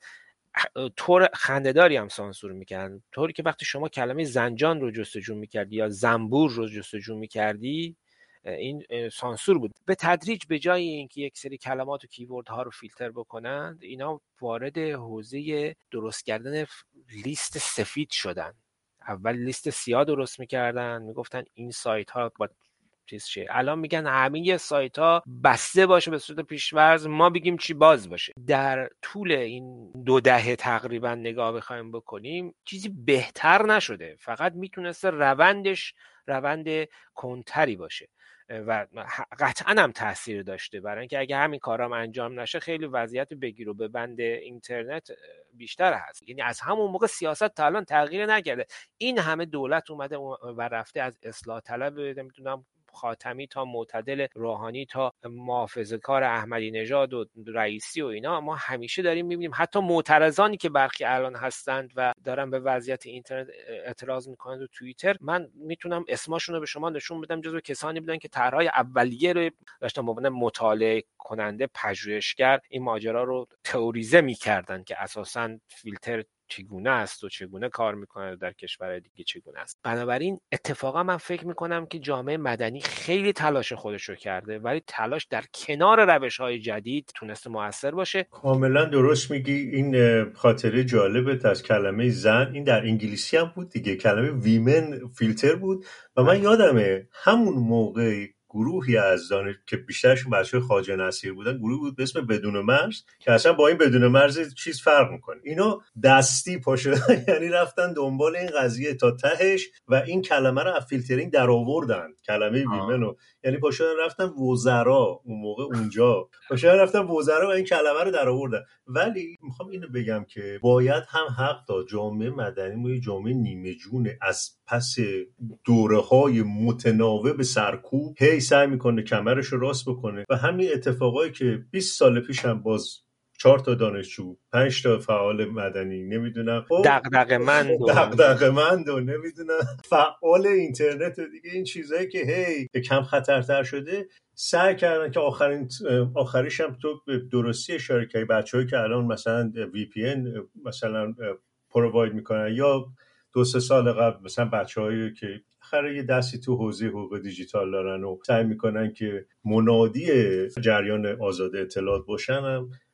طور خنده‌داری هم سانسور میکردن، طوری که وقتی شما کلمه زنجان رو جستجو میکردی یا زنبور رو جستجو میکردی این سانسور بود. به تدریج به جای اینکه یک سری کلمات و کیورد ها رو فیلتر بکنند، اینا وارد حوزه درست کردن لیست سفید شدن. اول لیست سیاه درست میکردن، میگفتن این سایت ها با چیز شه. الان میگن همه سایت ها بسته باشه به صورت پیش‌فرض، ما بگیم چی باز باشه. در طول این دو دهه تقریبا نگاه بخوایم بکنیم چیزی بهتر نشده، فقط میتونسته روندش روند کنتری باشه و قطعا هم تاثیر داشته، برای اینکه اگه همین کارام انجام نشه خیلی وضعیت بگیر و ببند اینترنت بیشتر هست. یعنی از همون موقع سیاست تا الان تغییر نکرده. این همه دولت اومده و رفته، از اصلاح طلب نمیدونم خاتمی تا معتدل، روحانی تا محافظه‌کار احمدی نژاد و رئیسی و اینا، ما همیشه داریم میبینیم حتی معترضانی که برخی الان هستند و دارن به وضعیت اینترنت اعتراض میکنند و توییتر، من میتونم اسمشون رو به شما نشون بدم، جزو کسانی بودن که طرحهای اولیه رو داشتن به عنوان مطالعه کننده پژوهشگر این ماجرا رو تئوریزه میکردن که اساساً فیلتر چگونه است و چگونه کار میکنه و در کشور دیگه چگونه است. بنابراین اتفاقا من فکر میکنم که جامعه مدنی خیلی تلاش خودش رو کرده، ولی تلاش در کنار روش‌های جدید تونسته مؤثر باشه.
کاملا درست میگی. این خاطره جالبت از کلمه زن، این در انگلیسی هم بود دیگه، کلمه ویمن فیلتر بود و من یادمه همون موقع گروهی از دانش که بیشترشون بچه‌های خواجه نصیر بودن، گروهی بود به اسم بدون مرز که اصلا با این بدون مرز چیز فرق میکنه. اینا دستی پا شدن یعنی رفتن دنبال این قضیه تا تهش و این کلمه رو از فیلترینگ در آوردن، کلمه ویمنو. یعنی پا شدن رفتن وزرا، اون موقع اونجا پا شدن رفتن وزرا و این کلمه رو در آوردن. ولی میخوام اینو بگم که باید هم حق داد جامعه مدنی ما یه جامعه نیمه جونه، از پس دوره‌های متناوب سرکوب هی سعی میکنه کمرش رو راست بکنه و همین اتفاقایی که بیست سال پیش هم باز چهار تا دانشجو، پنج تا فعال مدنی، نمیدونم
دغدغه‌مند و
دغدغه‌مند و نمیدونم فعال اینترنت و دیگه این چیزایی که هی کم خطرتر شده، سعی کردن که آخرین آخریش هم تو درستی اشاره کردی، بچه‌ای که الان مثلا وی پی ان مثلا پروواید میکنن یا دو سه سال قبل مثلا بچه‌هایی که خیلی یه دستی تو حوزه حقوق دیجیتال دارن و سعی میکنن که منادی جریان آزاد اطلاعات باشن، هم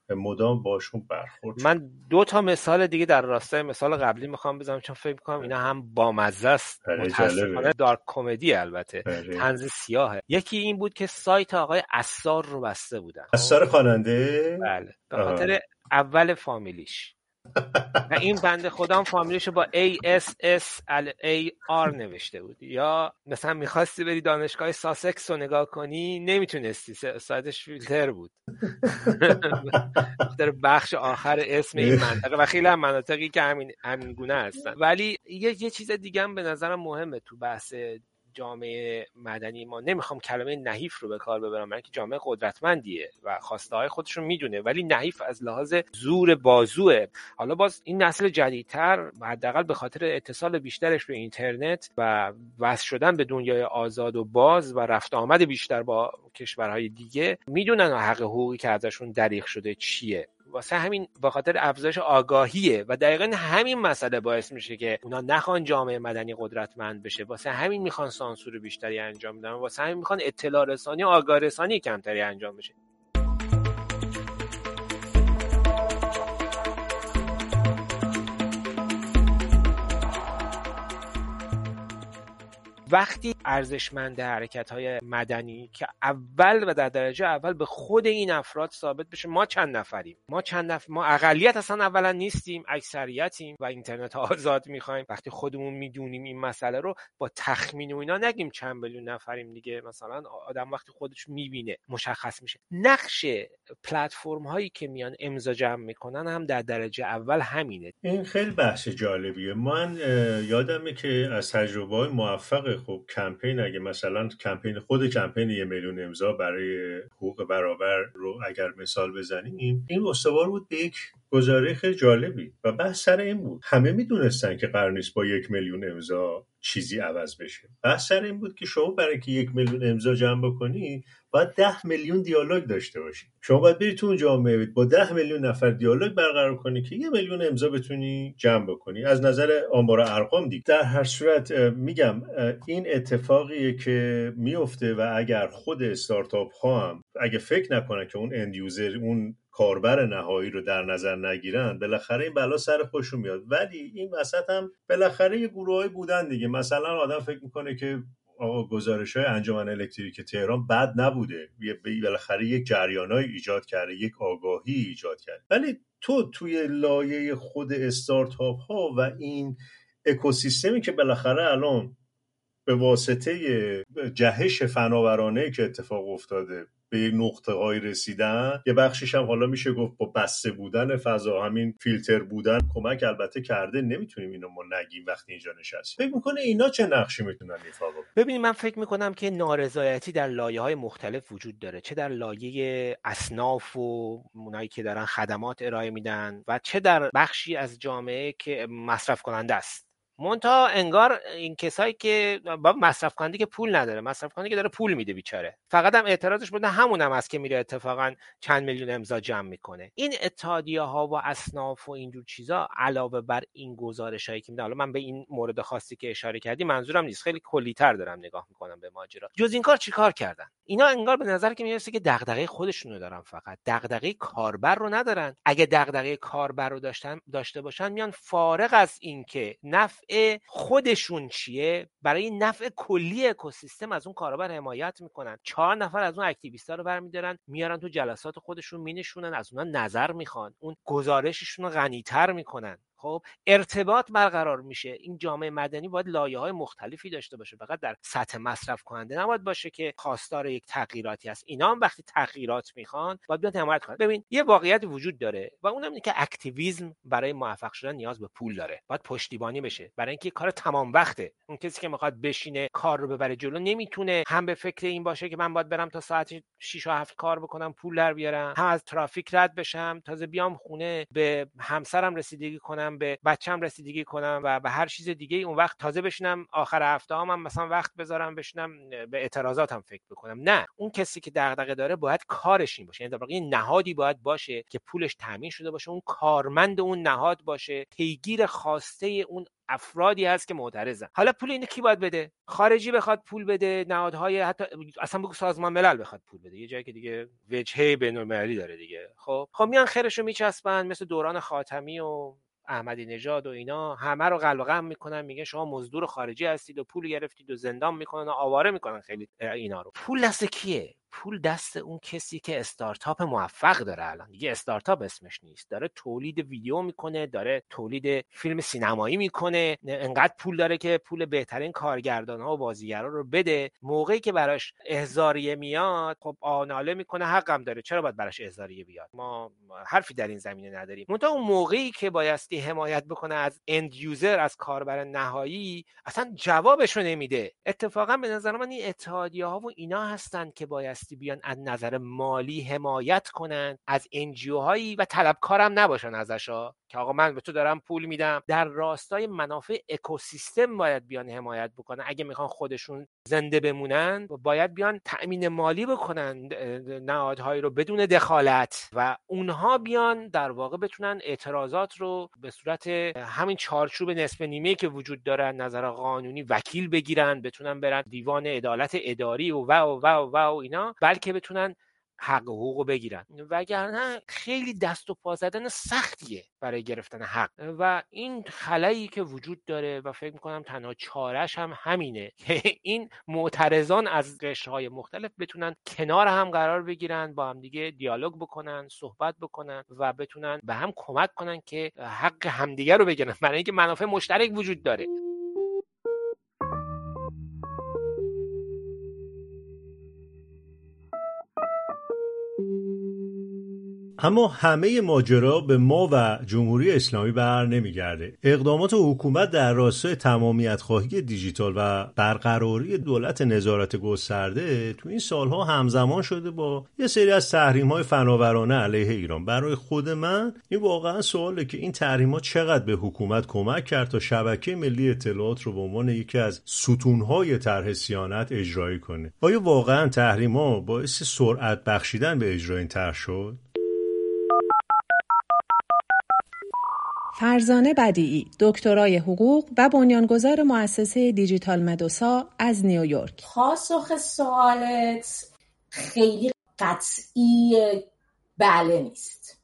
مدام باشون برخورد.
من دو تا مثال دیگه در راستای مثال قبلی میخوام بزنم چون فکر میکنم اینا هم بامزه است، متاسفانه دارک کمدی، البته طنز سیاهه. یکی این بود که سایت آقای عصار رو بسته بودن.
عصار خواننده؟
بله، به خاطر اول فامیلیش و این بنده خودم فامیلیشو با A S S A R نوشته بود. یا مثلا میخواستی بری دانشگاه ساسکس رو نگاه کنی نمیتونستی، سایتش فیلتر بود در بخش آخر اسم این منطقه و خیلی هم مناطقی که همین همین گونه هستن. ولی یه, یه چیز دیگه هم به نظرم مهمه تو بحث جامعه مدنی ما. نمیخوام کلمه نحیف رو به کار ببرم، من که جامعه قدرتمندیه و خواسته های خودش رو میدونه، ولی نحیف از لحاظ زور بازوه. حالا باز این نسل جدیدتر حداقل به خاطر اتصال بیشترش به اینترنت و وصل شدن به دنیای آزاد و باز و رفت آمد بیشتر با کشورهای دیگه میدونن حق حقوقی که ازشون دریغ شده چیه. واسه همین به خاطر افزایش آگاهیه و دقیقاً همین مسئله باعث میشه که اونا نخوان جامعه مدنی قدرتمند بشه، واسه همین میخوان سانسور بیشتری انجام بدن، واسه همین میخوان اطلاع رسانی و آگاه رسانی کمتری انجام بشه. وقتی ارزشمند حرکت‌های مدنی که اول و در درجه اول به خود این افراد ثابت بشه ما چند نفریم، ما چند نفر، ما اقلیت اصلا اولا نیستیم، اکثریتیم و اینترنت آزاد می‌خوایم. وقتی خودمون میدونیم این مسئله رو، با تخمین و اینا نگیم چند میلیون نفریم دیگه. مثلا آدم وقتی خودش میبینه مشخص میشه. نقش پلتفرم هایی که میان امضا جمع میکنن هم در درجه اول همینه.
این خیلی بحث جالبیه. من یادمه که از تجربه‌های موفق خب کمپین، اگه مثلا کمپین خود کمپین یه میلیون امضا برای حقوق برابر رو اگر مثال بزنیم، این استوار بود به یک گزاره خیلی جالبی و بحث سر این بود. همه میدونستن که قرار نیست با یک میلیون امضا چیزی عوض بشه. بحث سر این بود که شما برای که یک میلیون امضا جمع بکنی باید ده میلیون دیالوگ داشته باشی. شما باید بری تو اون جامعه با ده میلیون نفر دیالوگ برقرار کنی که یه میلیون امضا بتونی جمع بکنی. از نظر آمار و ارقام دیگه. در هر صورت میگم این اتفاقیه که میفته و اگر خود استارتاپ ها هم اگه فکر نکنن که اون اند یوزر، اون کاربر نهایی رو در نظر نگیرن، بالاخره این بلا سر خودشون میاد. ولی این وسط هم بالاخره یه گروهایی بودن دیگه. مثلا آدم فکر میکنه که آقا گزارش‌های انجمن الکتریک تهران بد نبوده، بالاخره یک جریانای ایجاد کرده، یک آگاهی ایجاد کرده. ولی تو توی لایه خود استارتاپ ها و این اکوسیستمی که بالاخره الان به واسطه جهش فناورانه که اتفاق افتاده به نقطه های رسیدن، یه بخشش هم حالا میشه گفت با بسته بودن فضا، همین فیلتر بودن کمک البته کرده. نمیتونیم اینو ما نگیم وقتی اینجا نشستیم. فکر میکنه اینا چه نقشی میتونن ایفا بکنن؟
ببینید، من فکر میکنم که نارضایتی در لایه های مختلف وجود داره، چه در لایه اصناف و اونایی که دارن خدمات ارائه میدن و چه در بخشی از جامعه که مصرف کننده است. منتها انگار این کسایی که با مصرف کننده که پول نداره، مصرف کننده که داره پول میده بیچاره، فقط هم اعتراضش بوده همون هم هست که میره اتفاقا چند میلیون امضا جمع میکنه. این اتحادیه ها و اصناف و اینجور چیزا علاوه بر این گزارشایی که میدن، حالا من به این مورد خاصی که اشاره کردی منظورم نیست، خیلی کلی‌تر دارم نگاه میکنم به ماجرا. جز این کار چیکار کردن؟ اینا انگار به نظر که میرسه که دغدغه خودشونو دارن، فقط دغدغه کاربر رو ندارن. اگه دغدغه کاربر رو داشتن داشته باشن، میان فارغ از این که نفع خودشون چیه، برای نفع کلی اکوسیستم از اون کاربر حمایت میکنن. چهار نفر از اون اکتیویستا رو برمی‌دارن میارن تو جلسات خودشون مینشونن، از اونها نظر میخوان، اون گزارششون رو غنی‌تر میکنن. خب ارتباط برقرار میشه. این جامعه مدنی باید لایه‌های مختلفی داشته باشه، فقط در سطح مصرف کننده نباید باشه که خواستار یک تغییراتی هست. اینا هم وقتی تغییرات میخوان باید بیان حمایت کنن. ببین، یه واقعیت وجود داره و اونم اینه که اکتیویسم برای موفق شدن نیاز به پول داره، باید پشتیبانی بشه، برای اینکه کار تمام وقته. اون کسی که میخواد بشینه کار رو ببره جلو نمیتونه هم به فکر این باشه که من باید برم تا ساعت شش و هفت کار بکنم پول در بیارم، هم از ترافیک رد بشم، تازه بیام خونه به همسرم رسیدگی کنم، کنم، به بچه‌م رسیدگی کنم و به هر چیز دیگه. اون وقت تازه بشینم آخر هفته هم, هم مثلا وقت بذارم بشینم به اعتراضاتم فکر بکنم. نه، اون کسی که دغدغه داره باید کارش این باشه، یعنی در واقع نهادی باید باشه که پولش تامین شده باشه، اون کارمند اون نهاد باشه، پیگیر خواسته اون افرادی هست که معترضن. حالا پول اینو کی باید بده؟ خارجی بخواد پول بده، نهادهای حتی اصلا بگو سازمان ملل بخواد پول بده، یه جایی که دیگه وجهه بین‌المللی داره دیگه. خب خب میان خیرشو میچسبن، مثل دوران خاتمی و احمدی نژاد و اینا، همه رو قلقم میکنن، میگن شما مزدور خارجی هستید و پول گرفتید و زندان میکنن و آواره میکنن خیلی اینا رو. پول دست کیه؟ پول دست اون کسی که استارتاپ موفق داره. الان دیگه استارتاپ اسمش نیست، داره تولید ویدیو میکنه، داره تولید فیلم سینمایی میکنه، انقدر پول داره که پول بهترین کارگردان‌ها و بازیگرا رو بده. موقعی که براش احضاریه میاد، خب آناله میکنه، حقم داره، چرا باید براش احضاریه بیاد؟ ما حرفی در این زمینه نداریم. منتها اون موقعی که بایستی حمایت بکنه از اند یوزر، از کاربر نهایی، اصلا جوابشو نمیده. اتفاقا به نظر من این اتحادیه‌ها و اینا هستن که باید بیان از نظر مالی حمایت کنن از انجیو هایی و طلبکارم نباشن ازشا که آقا من به تو دارم پول میدم. در راستای منافع اکوسیستم باید بیان حمایت بکنن. اگه میخوان خودشون زنده بمونن باید بیان تأمین مالی بکنن نهادهایی رو بدون دخالت و اونها بیان در واقع بتونن اعتراضات رو به صورت همین چارچوب نصف نیمه که وجود داره نظر قانونی وکیل بگیرن، بتونن برن دیوان عدالت اداری و و و و, و اینا، بلکه بتونن حق حقوقو بگیرن. وگرنه خیلی دست و پا زدن سختیه برای گرفتن حق و این خلایی که وجود داره و فکر میکنم تنها چارش هم همینه که این معترضان از قشرهای مختلف بتونن کنار هم قرار بگیرن، با هم دیگه دیالوگ بکنن، صحبت بکنن و بتونن به هم کمک کنن که حق همدیگه رو بگیرن، برای اینکه منافع مشترک وجود داره.
اما همه ماجرا به ما و جمهوری اسلامی بر نمیگرده. اقدامات حکومت در راستای تمامیت خواهی دیجیتال و برقراری دولت نظارت گسترده تو این سالها همزمان شده با یه سری از تحریم‌های فناورانه علیه ایران. برای خود من این واقعا سواله که این تحریم‌ها چقدر به حکومت کمک کرد تا شبکه ملی اطلاعات رو به عنوان یکی از ستون‌های طرح صیانت اجرایی کنه. آیا واقعا تحریم‌ها باعث سرعت بخشیدن به اجرای این طرح شد؟
فرزانه بدیعی، دکترای حقوق و بنیانگذار مؤسسه دیجیتال مدوسا از نیویورک.
پاسخ سوالت خیلی قطعی بله نیست،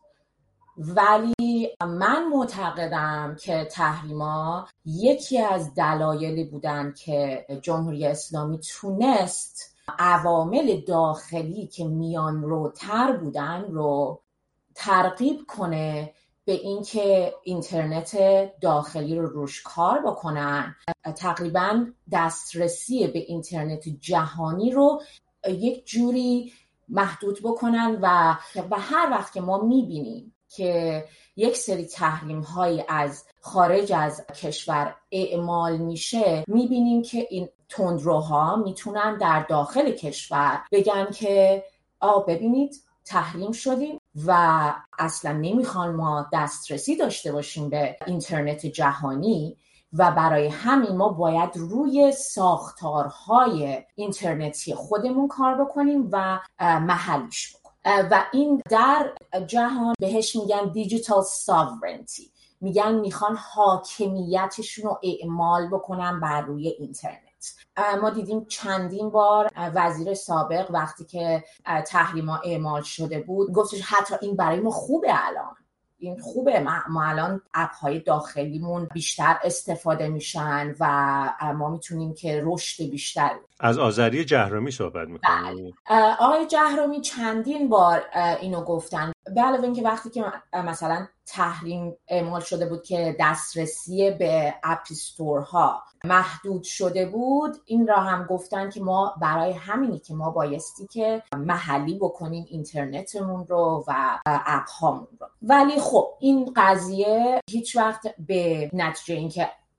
ولی من معتقدم که تحریما یکی از دلایلی بودن که جمهوری اسلامی تونست عوامل داخلی که میان رو تر بودن رو ترغیب کنه به اینکه اینترنت داخلی رو روش کار بکنن. تقریبا دسترسی به اینترنت جهانی رو یک جوری محدود بکنن و و هر وقت که ما میبینیم که یک سری تحریم های از خارج از کشور اعمال میشه، میبینیم که این تندروها میتونن در داخل کشور بگن که آ ببینید تحریم شدیم و اصلا نمیخوان ما دسترسی داشته باشیم به اینترنت جهانی و برای همین ما باید روی ساختارهای اینترنتی خودمون کار بکنیم و محلیش بکنیم و این در جهان بهش میگن دیجیتال ساورنتی، میگن میخوان حاکمیتشون رو اعمال بکنن بر روی اینترنت. ما دیدیم چندین بار وزیر سابق وقتی که تحریما اعمال شده بود گفتش حتی این برای ما خوبه، الان این خوبه، ما الان اپ‌های داخلیمون بیشتر استفاده میشن و ما میتونیم که رشد بیشتر.
از آذری جهرمی صحبت میکنیم.
آقای جهرمی چندین بار اینو گفتن. به علاوه اینکه وقتی که مثلا تحریم اعمال شده بود که دسترسی به اپ استورها محدود شده بود، این را هم گفتن که ما برای همینی که ما بایستی که محلی بکنیم اینترنتمون رو و اپ هامون رو. ولی خب این قضیه هیچ وقت به نتیجه اینکه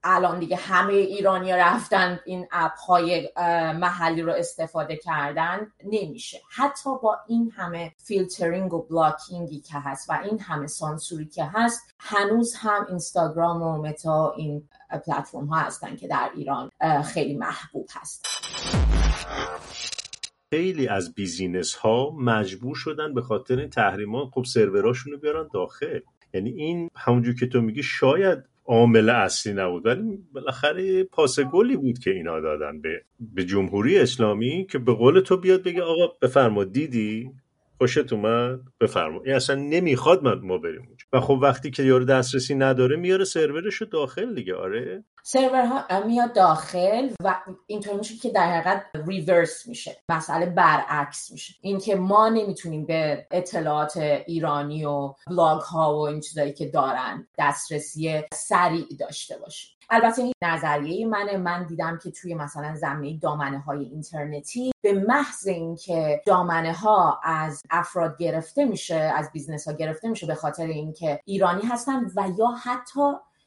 الان دیگه همه ایرانی رفتن این اپ های محلی رو استفاده کردن نمیشه. حتی با این همه فیلترینگ و بلاکینگی که هست و این همه سانسوری که هست، هنوز هم اینستاگرام و متا این پلتفرم ها هستن که در ایران خیلی محبوب هست.
خیلی از بیزینس ها مجبور شدن به خاطر این تحریمات خب سروراشون رو بیارن داخل. یعنی این همونجور که تو میگی شاید عامل اصلی نبود، ولی بالاخره پاس گلی بود که اینا دادن به به جمهوری اسلامی که به قول تو بیاد بگه آقا بفرما دیدی خوشت اومد بفرما، این اصلا نمیخواد ما بریم اونجا. و خب وقتی که یارو دسترسی نداره میاره سرورشو داخل دیگه. آره
سرورها میاد داخل و اینطور میشه که در حقیقت ریورس میشه، مسئله برعکس میشه، این که ما نمیتونیم به اطلاعات ایرانی و بلاگ ها و این چیزایی که دارن دسترسی سریع داشته باشیم. البته این نظریه منه. من دیدم که توی مثلا زمینه دامنه های اینترنتی به محض این که دامنه ها از افراد گرفته میشه، از بیزنس ها گرفته میشه به خاطر اینکه ایرانی هستن، و یا حتی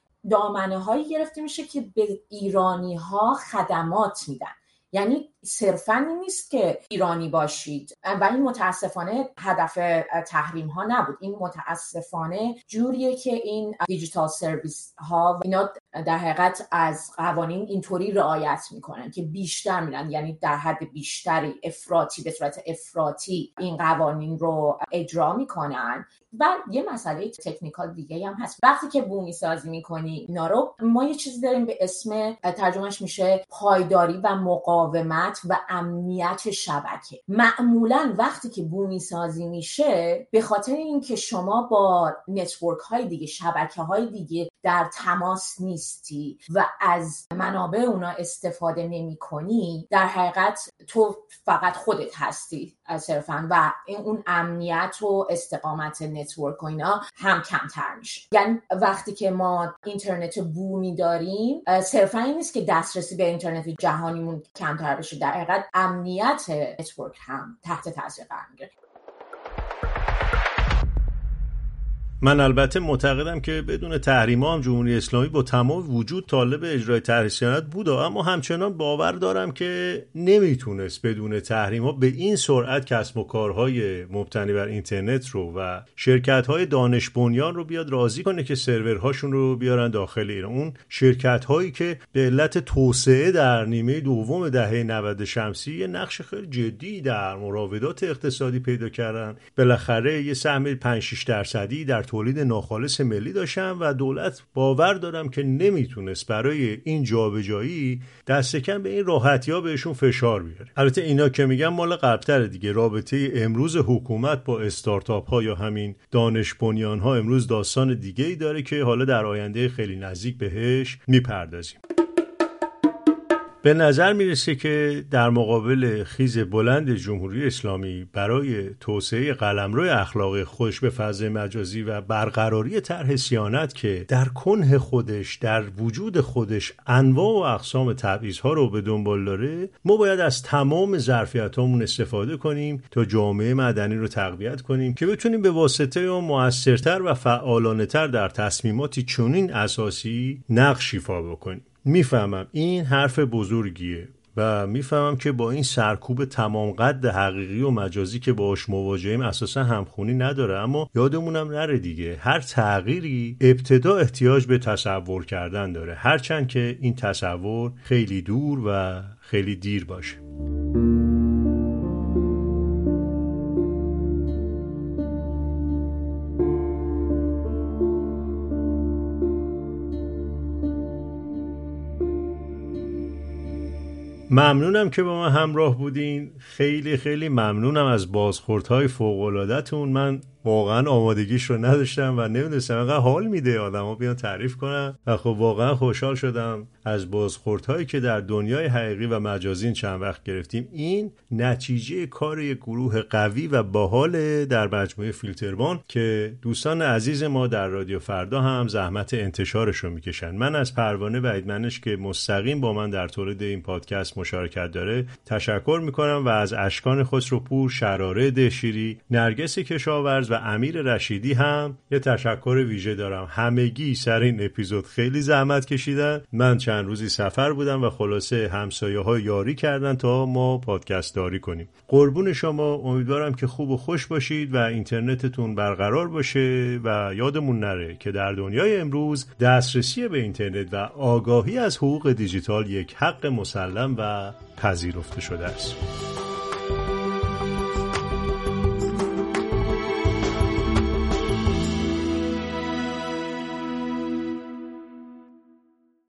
دامنه هایی گرفته میشه که به ایرانی ها خدمات میدن، یعنی صرفاً این نیست که ایرانی باشید. و این متاسفانه هدف تحریم ها نبود. این متاسفانه جوریه که این دیجیتال سرویس ها اینا در حقیقت از قوانین اینطوری رعایت میکنن که بیشتر میرن، یعنی در حد بیشتری افراطی به صورت افراطی این قوانین رو اجرا میکنن. و یه مسئله تکنیکال دیگه هم هست. وقتی که بومی سازی میکنی اینا رو، ما یه چیزی داریم به اسم، ترجمهش میشه پایداری و مقاومت و امنیت شبکه. معمولاً وقتی که بومی سازی میشه به خاطر اینکه شما با نتورک های دیگه، شبکه های دیگه در تماس نیستی و از منابع اونا استفاده نمی کنی، در حقیقت تو فقط خودت هستی صرفاً، و این اون امنیت و استقامت نتورک و اینا هم کمتر میشه. یعنی وقتی که ما اینترنت بومی داریم، صرفاً این نیست که دسترسی به اینترنت جهانیمون کمتر بشه، در حقیقت امنیت نتورک هم تحت تاثیر قرار میگیره.
من البته معتقدم که بدون تحریم‌ها هم جمهوری اسلامی با تمام وجود طالب اجرای طرح صیانت بود، اما همچنان باور دارم که نمیتونست بدون تحریم‌ها به این سرعت کسب و کارهای مبتنی بر اینترنت رو و شرکت‌های دانش بنیان رو بیاد راضی کنه که سرورهاشون رو بیارن داخل ایران. اون شرکت‌هایی که به علت توسعه در نیمه دوم دهه نود شمسی یه نقش خیلی جدی در مراودات اقتصادی پیدا کردن، بالاخره یه سهم پنج شش درصدی در تولید ناخالص ملی داشتن و دولت باور دارم که نمیتونست برای این جابجایی دست کم به این راحتی‌ها بهشون فشار بیاره. البته اینا که میگم مال قبل‌تره دیگه. رابطه امروز حکومت با استارتاپ ها یا همین دانش بنیان ها امروز داستان دیگه‌ای داره که حالا در آینده خیلی نزدیک بهش میپردازیم. به نظر میرسه که در مقابل خیز بلند جمهوری اسلامی برای توسعه قلمرو اخلاقی خودش به فضای مجازی و برقراری طرح صیانت که در کنه خودش، در وجود خودش انواع و اقسام تبعیض‌ها رو به دنبال داره، ما باید از تمام ظرفیت‌هامون استفاده کنیم تا جامعه مدنی رو تقویت کنیم که بتونیم به واسطه اون موثرتر و فعالانه‌تر در تصمیماتی چنین اساسی نقش ایفا بکنیم. میفهمم این حرف بزرگیه و میفهمم که با این سرکوب تمام قد حقیقی و مجازی که باهاش مواجهیم اساسا همخونی نداره، اما یادمونم نره دیگه هر تغییری ابتدا احتیاج به تصور کردن داره، هرچند که این تصور خیلی دور و خیلی دیر باشه. ممنونم که با من همراه بودین. خیلی خیلی ممنونم از بازخوردهای فوق‌العاده‌تون. من واقعا آمادگیش رو نداشتم و نمیدونستم انقدر حال میده آدما بیان تعریف کنن و خب واقعا خوشحال شدم از بازخوردهایی که در دنیای حقیقی و مجازی چند وقت گرفتیم. این نتیجه کار یک گروه قوی و باحال در مجموعه فیلتربان که دوستان عزیز ما در رادیو فردا هم زحمت انتشارش رو میکشن. من از پروانه وحیدمنش که مستقیم با من در تولید این پادکست مشارکت داره تشکر میکنم و از اشکان خسروپور، شراره دهشیری، نرگس کشاورز و امیر رشیدی هم یه تشکر ویژه دارم. همگی سر این اپیزود خیلی زحمت کشیدن. من چند روزی سفر بودم و خلاصه همسایه ها یاری کردن تا ما پادکست داری کنیم. قربون شما، امیدوارم که خوب و خوش باشید و اینترنتتون برقرار باشه و یادمون نره که در دنیای امروز دسترسی به اینترنت و آگاهی از حقوق دیجیتال یک حق مسلم و پذیرفته شده است.